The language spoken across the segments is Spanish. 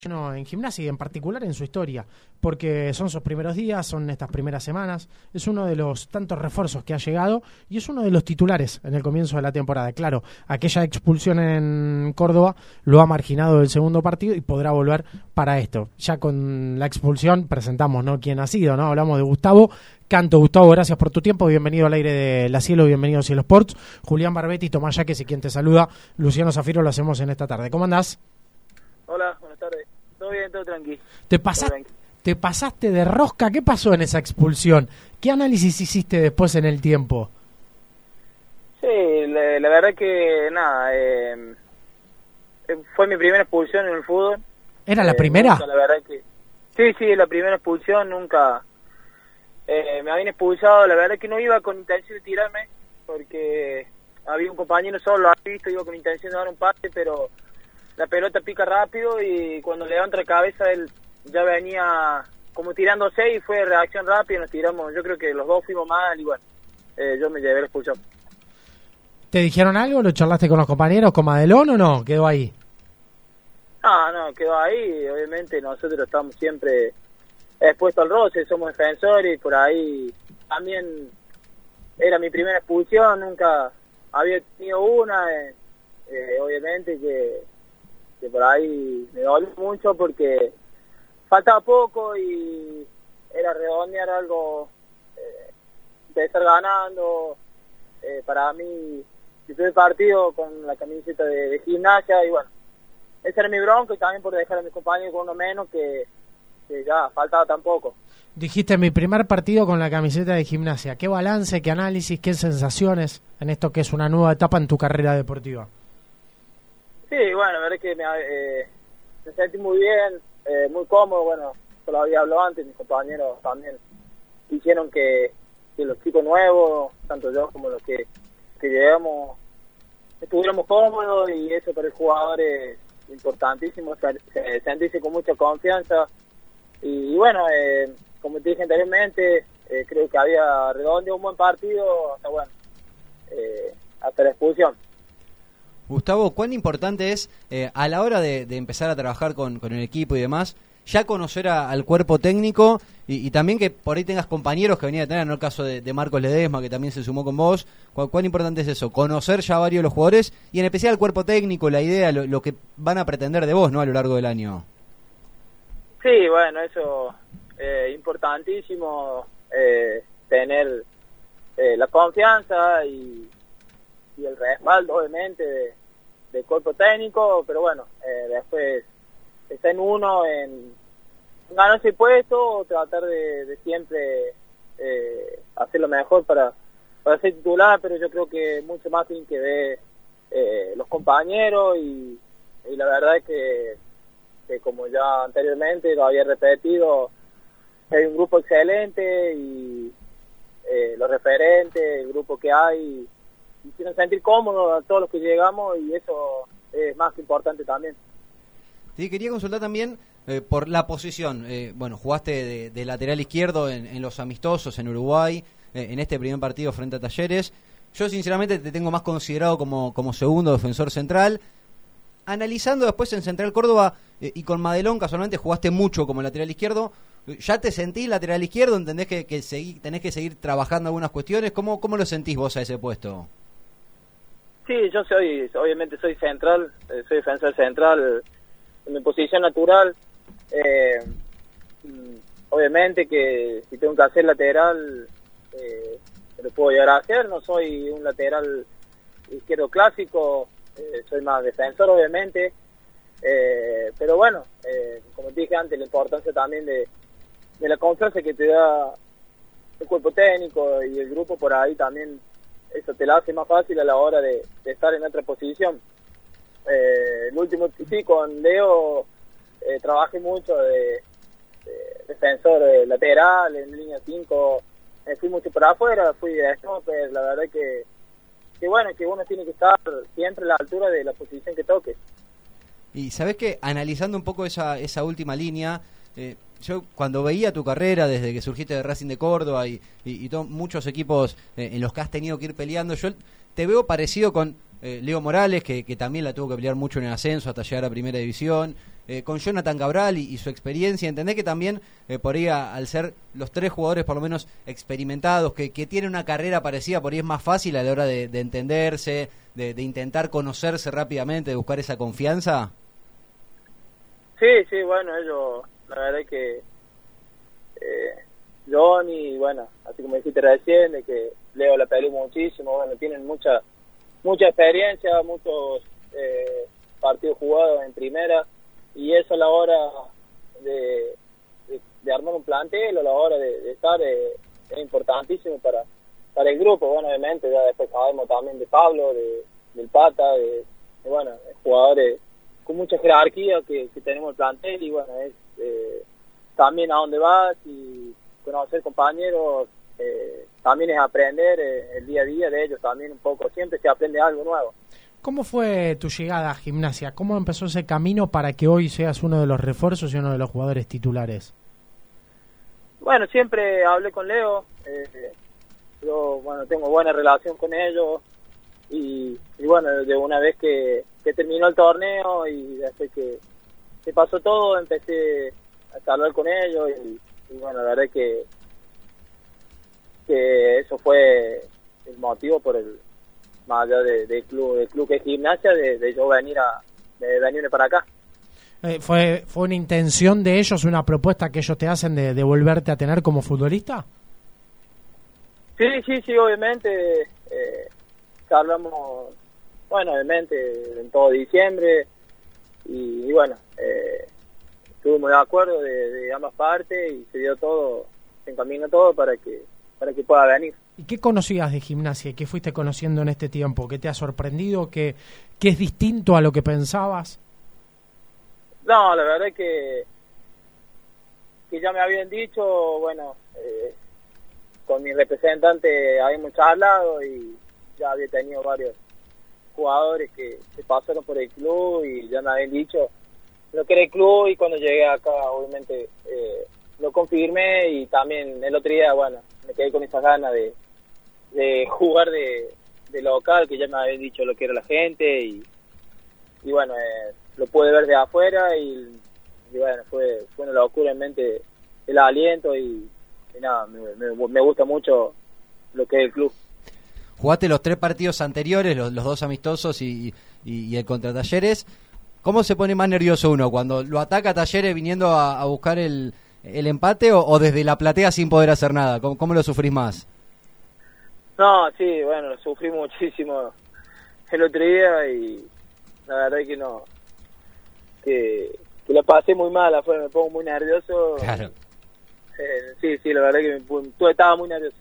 En Gimnasia y en particular en su historia, porque son sus primeros días, son estas primeras semanas, es uno de los tantos refuerzos que ha llegado y es uno de los titulares en el comienzo de la temporada. Claro, aquella expulsión en Córdoba lo ha marginado del segundo partido y podrá volver para esto. Ya con la expulsión presentamos, ¿no?, quién ha sido, ¿no? Hablamos de Gustavo Canto. Gustavo, gracias por tu tiempo, bienvenido al aire de La Cielo, bienvenido a Cielo Sports. Julián Barbetti, Tomás Yaques y quien te saluda, Luciano Zafiro, lo hacemos en esta tarde. ¿Cómo andás? Hola, buenas tardes. Todo bien, todo tranquilo. ¿Te pasaste de rosca? ¿Qué pasó en esa expulsión? ¿Qué análisis hiciste después en el tiempo? Sí, la verdad que nada, fue mi primera expulsión en el fútbol. ¿Era la primera? Nunca, la verdad que sí, la primera expulsión, nunca me habían expulsado. La verdad que no iba con intención de tirarme, porque había un compañero solo, lo había visto, iba con intención de dar un pase, pero la pelota pica rápido y cuando levanta la cabeza él ya venía como tirándose y fue reacción rápida y nos tiramos. Yo creo que los dos fuimos mal y bueno, yo me llevé la expulsión. ¿Te dijeron algo? ¿Lo charlaste con los compañeros, con Madelón o no? ¿Quedó ahí? No, quedó ahí. Obviamente nosotros estamos siempre expuestos al roce, somos defensores y por ahí también era mi primera expulsión, nunca había tenido una, obviamente que por ahí me dolió mucho porque faltaba poco y era redondear algo, de estar ganando. Para mí, el primer partido con la camiseta de Gimnasia y bueno, ese era mi bronco y también por dejar a mis compañeros con uno menos que ya faltaba tan poco. Dijiste mi primer partido con la camiseta de Gimnasia. ¿Qué balance, qué análisis, qué sensaciones en esto que es una nueva etapa en tu carrera deportiva? Sí, bueno, la verdad es que me sentí muy bien, muy cómodo. Bueno, yo lo había hablado antes, mis compañeros también dijeron que los chicos nuevos, tanto yo como los que llegamos, estuviéramos cómodos y eso para el jugador es importantísimo, sentirse con mucha confianza. Y bueno, como te dije anteriormente, creo que había redondeado un buen partido hasta, bueno, hasta la expulsión. Gustavo, ¿cuán importante es a la hora de empezar a trabajar con el equipo y demás, ya conocer al cuerpo técnico y también que por ahí tengas compañeros que venían a tener, en el caso de Marcos Ledesma, que también se sumó con vos? ¿Cuán importante es eso? Conocer ya a varios de los jugadores y en especial el cuerpo técnico, la idea, lo que van a pretender de vos, ¿no?, a lo largo del año. Sí, bueno, eso es importantísimo, tener la confianza y el respaldo, obviamente, del cuerpo técnico, pero bueno, después está en uno, en ganarse el puesto o tratar de siempre hacer lo mejor para ser titular, pero yo creo que mucho más tienen que ver los compañeros y la verdad es que como ya anteriormente lo había repetido, hay un grupo excelente y los referentes, el grupo que hay, hicieron sentir cómodos a todos los que llegamos y eso es más que importante también. Sí, quería consultar también por la posición. Bueno, jugaste de lateral izquierdo en los amistosos en Uruguay, en este primer partido frente a Talleres. Yo sinceramente te tengo más considerado como segundo defensor central. Analizando después en Central Córdoba y con Madelón, casualmente jugaste mucho como lateral izquierdo. ¿Ya te sentís lateral izquierdo? ¿Entendés que tenés que seguir trabajando algunas cuestiones? ¿Cómo lo sentís vos a ese puesto? Sí, yo obviamente soy central, soy defensor central en mi posición natural. Obviamente que si tengo que hacer lateral, lo puedo llegar a hacer. No soy un lateral izquierdo clásico, soy más defensor, obviamente. Pero bueno, como te dije antes, la importancia también de la confianza que te da el cuerpo técnico y el grupo por ahí también, eso te la hace más fácil a la hora de estar en otra posición. El último, sí, con Leo trabajé mucho de defensor lateral, en línea 5, fui mucho para afuera, fui de stopper. La verdad que bueno, que uno tiene que estar siempre a la altura de la posición que toque. Y sabés que analizando un poco esa última línea, yo cuando veía tu carrera desde que surgiste de Racing de Córdoba y muchos equipos en los que has tenido que ir peleando, yo te veo parecido con Leo Morales, que también la tuvo que pelear mucho en el ascenso hasta llegar a Primera División, con Jonathan Cabral y su experiencia, ¿entendés que también por ahí al ser los 3 jugadores por lo menos experimentados, que tienen una carrera parecida, por ahí es más fácil a la hora de entenderse, de intentar conocerse rápidamente, de buscar esa confianza? Sí, bueno, ellos, la verdad es que Johnny, bueno, así como dijiste recién, de que Leo la peleó muchísimo, bueno, tienen mucha experiencia, muchos partidos jugados en primera, y eso a la hora de armar un plantel, a la hora de estar, es importantísimo para el grupo. Bueno, obviamente, ya después sabemos también de Pablo, del Pata, de bueno, jugadores con mucha jerarquía que tenemos el plantel, y bueno, es también a dónde vas y conocer compañeros, también es aprender el día a día de ellos también un poco, siempre se aprende algo nuevo. ¿Cómo fue tu llegada a Gimnasia? ¿Cómo empezó ese camino para que hoy seas uno de los refuerzos y uno de los jugadores titulares? Bueno, siempre hablé con Leo, yo bueno, tengo buena relación con ellos, y bueno, de una vez que terminó el torneo y después que pasó todo, empecé a hablar con ellos, y bueno, la verdad que eso fue el motivo por el, más allá del club que es Gimnasia, de yo venirme para acá. ¿Fue una intención de ellos, una propuesta que ellos te hacen de volverte a tener como futbolista? Sí, obviamente, hablamos, bueno, obviamente en todo diciembre, y bueno, estuvimos de acuerdo de ambas partes, y se dio todo, se encaminó todo para que pueda venir. ¿Y qué conocías de Gimnasia? ¿Qué fuiste conociendo en este tiempo? ¿Qué te ha sorprendido? ¿Qué es distinto a lo que pensabas? No, la verdad es que ya me habían dicho, bueno, con mi representante habíamos charlado, y ya había tenido varios jugadores que pasaron por el club y ya me habían dicho lo que era el club, y cuando llegué acá obviamente lo confirmé, y también el otro día, bueno, me quedé con esas ganas de jugar de local, que ya me habían dicho lo que era la gente, y bueno, lo pude ver de afuera, y bueno, fue una locura en mente el aliento, y nada, me gusta mucho lo que es el club. Jugaste los 3 partidos anteriores, los 2 amistosos y el contra Talleres. ¿Cómo se pone más nervioso uno? ¿Cuando lo ataca Talleres viniendo a buscar el empate, o desde la platea sin poder hacer nada? ¿Cómo lo sufrís más? No, sí, bueno, lo sufrí muchísimo el otro día, y la verdad es que no, que lo pasé muy mal, afuera me pongo muy nervioso. Claro. Sí, la verdad que estaba muy nervioso.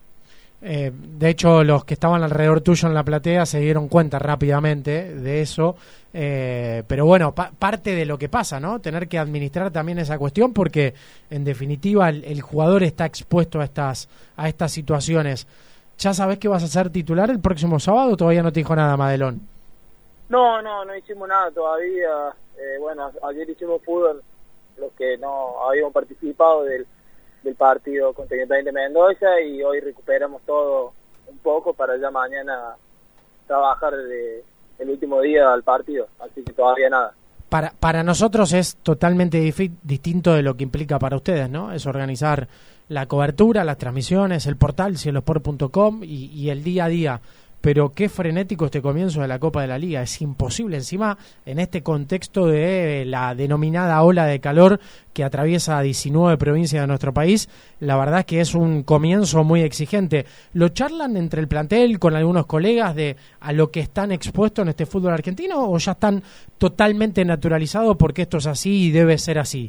De hecho, los que estaban alrededor tuyo en la platea se dieron cuenta rápidamente de eso, pero bueno, parte de lo que pasa, ¿no? Tener que administrar también esa cuestión, porque en definitiva el jugador está expuesto a estas situaciones. ¿Ya sabés que vas a ser titular el próximo sábado o todavía no te dijo nada, Madelón? No hicimos nada todavía. Bueno, ayer hicimos fútbol, los que no habíamos participado del partido contra Independiente Mendoza, y hoy recuperamos todo un poco para ya mañana trabajar el último día al partido, así que todavía nada. Para nosotros es totalmente distinto de lo que implica para ustedes, ¿no? Es organizar la cobertura, las transmisiones, el portal cielosport.com y el día a día. Pero qué frenético este comienzo de la Copa de la Liga. Es imposible, encima, en este contexto de la denominada ola de calor que atraviesa 19 provincias de nuestro país. La verdad es que es un comienzo muy exigente. ¿Lo charlan entre el plantel con algunos colegas de a lo que están expuestos en este fútbol argentino, o ya están totalmente naturalizados porque esto es así y debe ser así?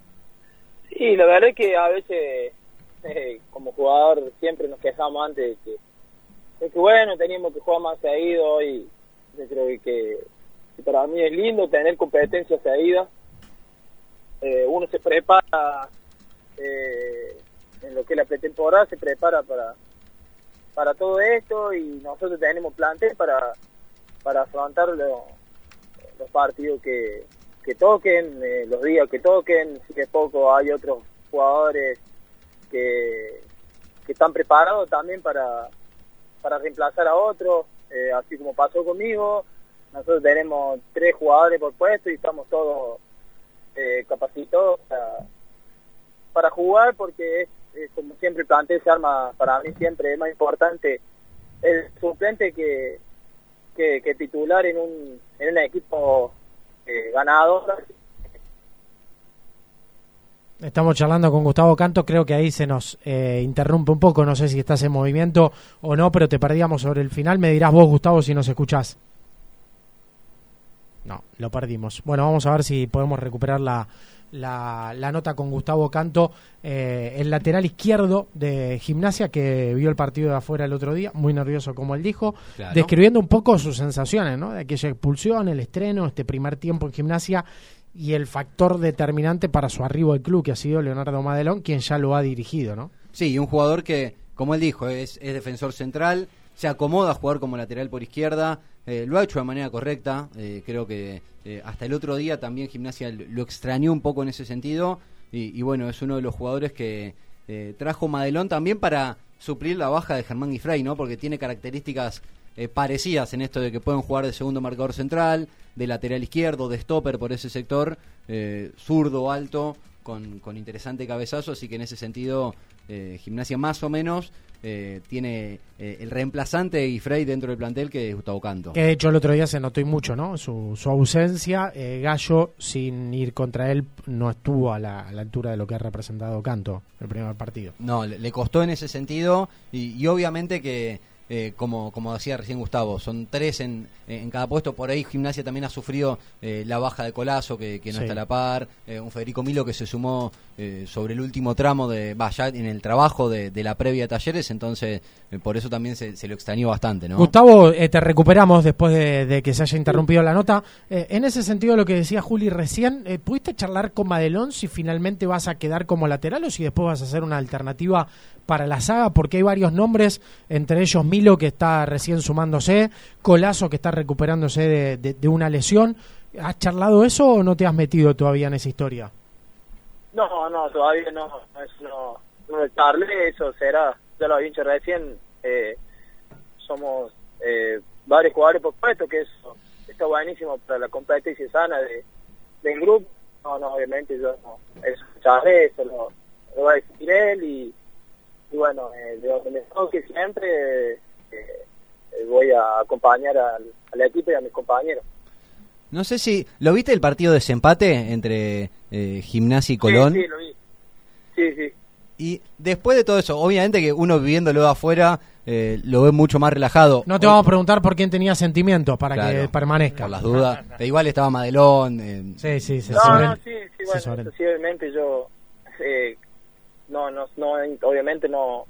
Sí, la verdad es que a veces, como jugador, siempre nos quejamos antes de que bueno, teníamos que jugar más seguido, y yo creo que para mí es lindo tener competencia seguida. Uno se prepara en lo que es la pretemporada, se prepara para todo esto, y nosotros tenemos plantel para afrontar los partidos que toquen, los días que toquen. Si es poco, hay otros jugadores que están preparados también para reemplazar a otros, así como pasó conmigo. Nosotros tenemos 3 jugadores por puesto, y estamos todos capacitó para jugar, porque como siempre el plantel se arma, para mí siempre es más importante el suplente que titular en un equipo ganador. Estamos charlando con Gustavo Canto, creo que ahí se nos interrumpe un poco, no sé si estás en movimiento o no, pero te perdíamos sobre el final. Me dirás vos, Gustavo, si nos escuchás. No, lo perdimos. Bueno, vamos a ver si podemos recuperar la nota con Gustavo Canto, el lateral izquierdo de Gimnasia, que vio el partido de afuera el otro día, muy nervioso como él dijo, claro, describiendo un poco sus sensaciones, ¿no? De aquella expulsión, el estreno, este primer tiempo en Gimnasia y el factor determinante para su arribo al club, que ha sido Leonardo Madelón, quien ya lo ha dirigido, ¿no? Sí, un jugador que, como él dijo, es defensor central, se acomoda a jugar como lateral por izquierda, lo ha hecho de manera correcta, creo que hasta el otro día también Gimnasia lo extrañó un poco en ese sentido, y bueno, es uno de los jugadores que trajo Madelón también para suplir la baja de Germán Guifrey, ¿no? Porque tiene características parecidas en esto de que pueden jugar de segundo marcador central, de lateral izquierdo, de stopper por ese sector, zurdo, alto, con interesante cabezazo, así que en ese sentido Gimnasia más o menos tiene el reemplazante de Guifrey dentro del plantel, que es Gustavo Canto. Que de hecho el otro día se notó y mucho, ¿no? Su ausencia. Gallo, sin ir contra él, no estuvo a la altura de lo que ha representado Canto el primer partido. No, le costó en ese sentido y obviamente que como decía recién Gustavo, son 3 en cada puesto. Por ahí Gimnasia también ha sufrido la baja de Colazo, que no está a la par, un Federico Milo que se sumó sobre el último tramo ya en el trabajo de la previa a Talleres, entonces por eso también se lo extrañó bastante, ¿no? Gustavo, te recuperamos después de que se haya interrumpido la nota. En ese sentido, lo que decía Juli recién, ¿pudiste charlar con Madelón si finalmente vas a quedar como lateral o si después vas a hacer una alternativa para la saga? Porque hay varios nombres, entre ellos Milo, que está recién sumándose, Colazo, que está recuperándose de una lesión. ¿Has charlado eso o no te has metido todavía en esa historia? No, todavía no charlé, eso será, ya lo había dicho recién, somos varios jugadores por puesto, que eso está buenísimo para la competencia sana del grupo. No, obviamente yo no, eso charlé, eso lo va a decir él y bueno, de donde me toque siempre voy a acompañar al equipo y a mis compañeros. No sé si... ¿Lo viste el partido de desempate entre Gimnasia y Colón? Sí, lo vi. Sí. Y después de todo eso, obviamente que uno viviéndolo de afuera lo ve mucho más relajado. No te vamos a preguntar por quién tenía sentimientos para que permanezca. Por las dudas. Pero igual estaba Madelón. Sí, bueno, obviamente yo... No, obviamente no,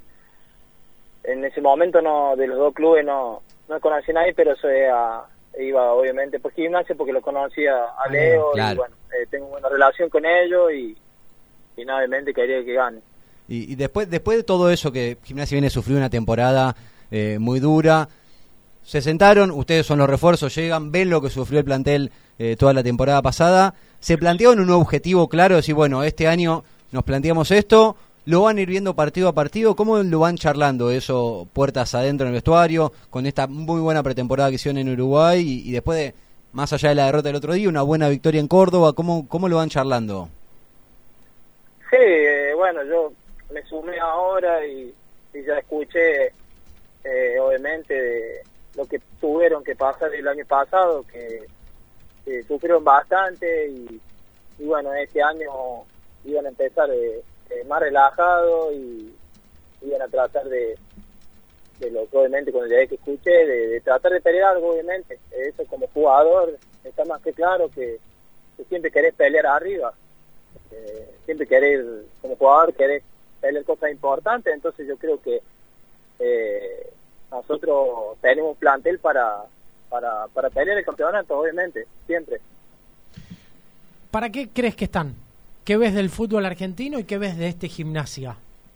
en ese momento no, de los dos clubes no conocí a nadie, pero iba obviamente por Gimnasia porque lo conocía a Leo, claro. Y bueno, tengo buena relación con ellos y obviamente quería que gane. Y después de todo eso, que Gimnasia viene a sufrir una temporada muy dura, se sentaron, ustedes son los refuerzos, llegan, ven lo que sufrió el plantel toda la temporada pasada, se plantearon un objetivo claro, decir, bueno, este año nos planteamos esto. ¿Lo van a ir viendo partido a partido? ¿Cómo lo van charlando eso, puertas adentro en el vestuario, con esta muy buena pretemporada que hicieron en Uruguay y después de, más allá de la derrota del otro día, una buena victoria en Córdoba? ¿Cómo lo van charlando? Sí, bueno, yo me sumé ahora y ya escuché, obviamente, de lo que tuvieron que pasar el año pasado, que sufrieron bastante y bueno, este año iban a empezar más relajado y iban a tratar de lo que obviamente cuando llegué que escuché, de tratar de pelear algo, obviamente. Eso como jugador está más que claro que siempre querés pelear arriba, siempre querés, como jugador querés pelear cosas importantes, entonces yo creo que nosotros tenemos un plantel para pelear el campeonato, obviamente, siempre. ¿Para qué crees que están? ¿Qué ves del fútbol argentino y qué ves de este Gimnasia?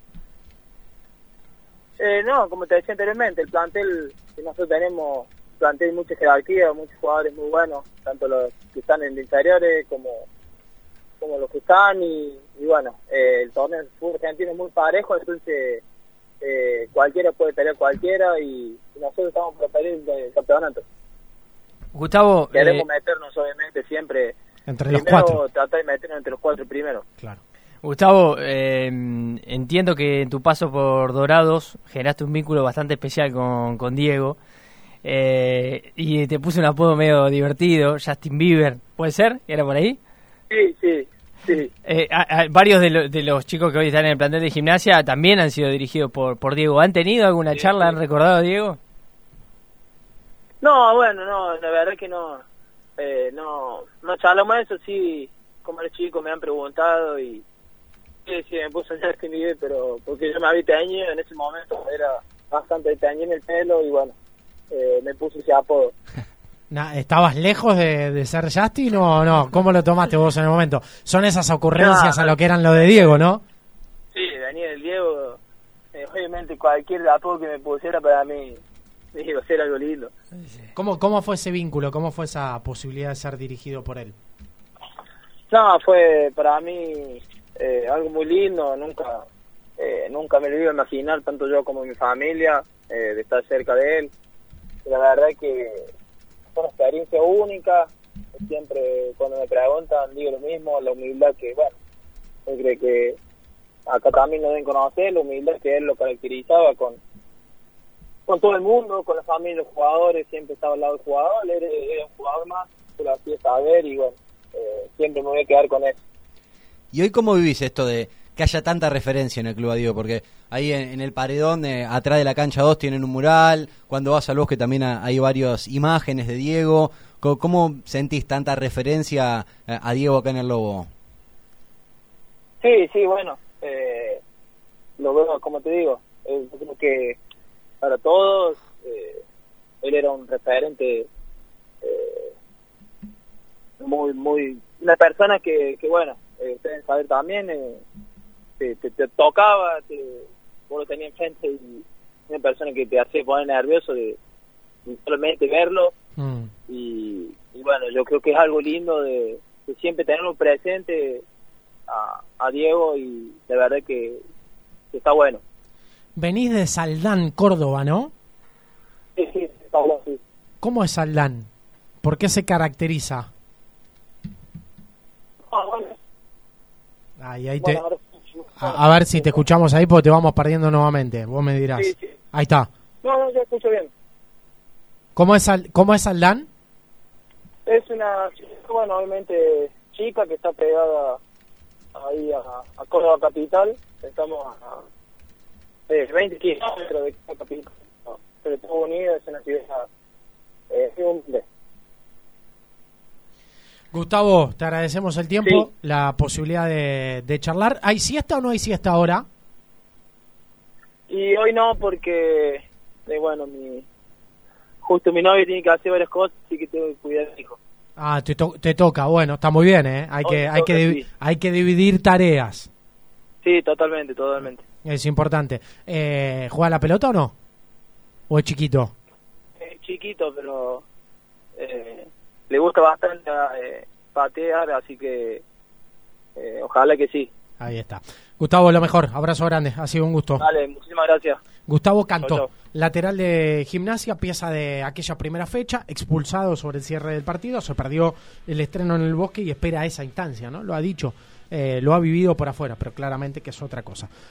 No, como te decía anteriormente, el plantel que nosotros tenemos, plantel mucha jerarquía, muchos jugadores muy buenos, tanto los que están en interiores como los que están y bueno, el torneo del fútbol argentino es muy parejo, entonces cualquiera puede pelear cualquiera y nosotros estamos para pelear el campeonato. Gustavo, queremos meternos obviamente siempre Entre los primero 4. tratar de meternos entre los 4 primeros. Claro. Gustavo, entiendo que en tu paso por Dorados generaste un vínculo bastante especial con Diego, y te puse un apodo medio divertido, Justin Bieber, ¿puede ser? ¿Era por ahí? Sí. Varios de los chicos que hoy están en el plantel de Gimnasia también han sido dirigidos por Diego. ¿Han tenido alguna charla? Sí. ¿Han recordado a Diego? No, bueno, no, la verdad que no charlamos eso, sí, como los chicos me han preguntado y sí, me puse a Justin Bieber, pero porque yo me había teñido en ese momento, era bastante teñido en el pelo y bueno, me puse ese apodo. ¿Estabas lejos de ser Justin o no? ¿Cómo lo tomaste vos en el momento? Son esas ocurrencias a lo que eran lo de Diego, ¿no? Sí, Daniel, Diego, obviamente cualquier apodo que me pusiera para mí iba a ser algo lindo. ¿Cómo fue ese vínculo? ¿Cómo fue esa posibilidad de ser dirigido por él? No, fue para mí algo muy lindo, nunca me lo iba a imaginar, tanto yo como mi familia, de estar cerca de él. La verdad que fue una experiencia única, siempre cuando me preguntan digo lo mismo, la humildad que, bueno, yo creo que acá también lo deben conocer, la humildad que él lo caracterizaba con todo el mundo, con la familia, los jugadores, siempre estaba al lado del jugador, él era un jugador más, se lo hacía saber y bueno, siempre me voy a quedar con él. ¿Y hoy cómo vivís esto de que haya tanta referencia en el Club a Diego? Porque ahí en el paredón, atrás de la cancha 2 tienen un mural, cuando vas al bosque también hay varias imágenes de Diego. ¿Cómo sentís tanta referencia a Diego acá en el Lobo? Sí, bueno, lo veo, como te digo, yo creo que para todos él era un referente muy una persona que bueno, ustedes saben también, te tocaba, vos lo tenías enfrente y una persona que te hacía poner nervioso de solamente verlo. Y bueno, yo creo que es algo lindo de siempre tenerlo presente a Diego y de verdad que está bueno. Venís de Saldán, Córdoba, ¿no? Sí, está bueno, sí. ¿Cómo es Saldán? ¿Por qué se caracteriza? Bueno. Ahí Bueno, ahora sí. a ver si te escuchamos ahí porque te vamos perdiendo nuevamente. Vos me dirás. Sí. Ahí está. No, yo escucho bien. ¿Cómo es Saldán? Es una, bueno, obviamente chica que está pegada ahí a Córdoba capital. Estamos a 20 kilómetros de Córdoba capital. Pero todo unido, es una ciudad humilde. Gustavo, te agradecemos el tiempo, Sí. la posibilidad de charlar. ¿Hay siesta o no hay siesta ahora? Y hoy no, porque, bueno, justo mi novia tiene que hacer varias cosas, así que tengo que cuidar a mi hijo. Ah, te toca. Bueno, está muy bien, ¿eh? Sí. Hay que dividir tareas. Sí, totalmente. Es importante. ¿Juega la pelota o no? ¿O es chiquito? Es chiquito, pero le gusta bastante patear, así que ojalá que sí. Ahí está. Gustavo, lo mejor. Abrazo grande. Ha sido un gusto. Dale, muchísimas gracias. Gustavo Canto, Chau. lateral de Gimnasia, pieza de aquella primera fecha, expulsado sobre el cierre del partido, se perdió el estreno en el Bosque y espera esa instancia, ¿no? Lo ha dicho, lo ha vivido por afuera, pero claramente que es otra cosa.